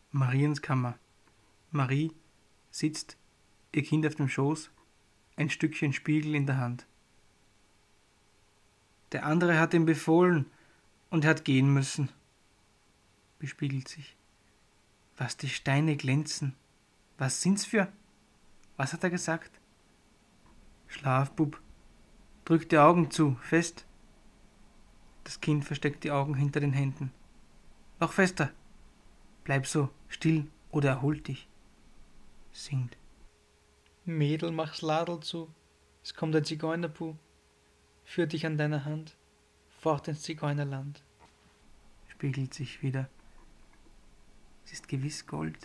Mariens Kammer. Marie sitzt, ihr Kind auf dem Schoß, ein Stückchen Spiegel in der Hand. Der andere hat ihm befohlen und er hat gehen müssen. Bespiegelt sich. Was die Steine glänzen. Was sind's für? Was hat er gesagt? Schlaf, Bub. Drück die Augen zu, fest. Das Kind versteckt die Augen hinter den Händen. Noch fester. Bleib so, still oder erhol dich. Singt. Mädel, mach's Ladel zu, es kommt ein Zigeunerbu, führt dich an deiner Hand, fort ins Zigeunerland. Spiegelt sich wieder. Es ist gewiss Gold.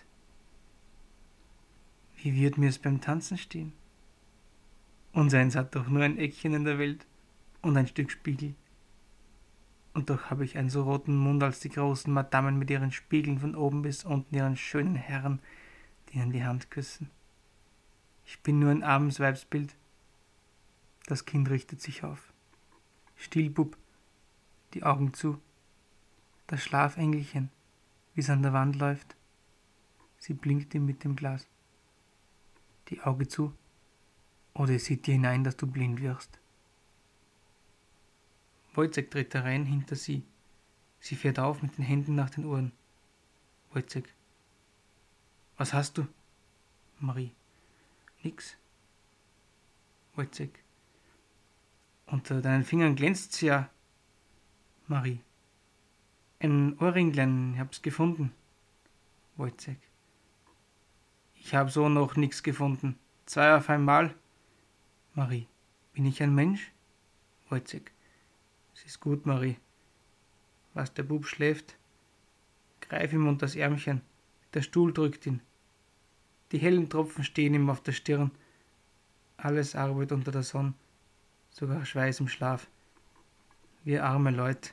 Wie wird mir's beim Tanzen stehen? Unseins hat doch nur ein Eckchen in der Welt und ein Stück Spiegel. Und doch habe ich einen so roten Mund als die großen Madammen mit ihren Spiegeln von oben bis unten, ihren schönen Herren, die ihnen die Hand küssen. Ich bin nur ein armes Weibsbild. Das Kind richtet sich auf. Still, Bub, die Augen zu. Das Schlafengelchen, wie's an der Wand läuft. Sie blinkt ihm mit dem Glas. Die Augen zu, oder es sieht dir hinein, dass du blind wirst. Wojciech tritt herein hinter sie. Sie fährt auf mit den Händen nach den Ohren. Wojciech. Was hast du? Marie. Nix. Wojciech. Unter deinen Fingern glänzt's ja. Marie. Ein Ohrringlein, ich hab's gefunden. Wojciech. Ich hab so noch nix gefunden. 2 auf einmal. Marie. Bin ich ein Mensch? Wojciech. Es ist gut, Marie. Was der Bub schläft, greif ihm unter das Ärmchen. Der Stuhl drückt ihn. Die hellen Tropfen stehen ihm auf der Stirn. Alles Arbeit unter der Sonne, sogar Schweiß im Schlaf. Wir arme Leute.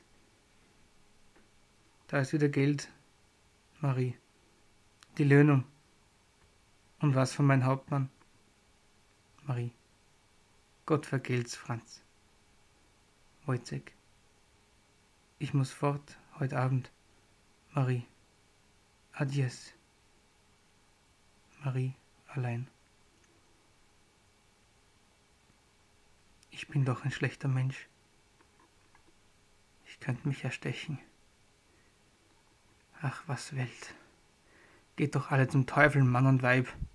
Da ist wieder Geld, Marie. Die Löhnung. Und was von mein Hauptmann? Marie. Gott vergelt's, Franz. Wojciech. Ich muss fort, heute Abend. Marie. Adies. Marie allein. Ich bin doch ein schlechter Mensch. Ich könnte mich erstechen. Ach, was Welt. Geht doch alle zum Teufel, Mann und Weib.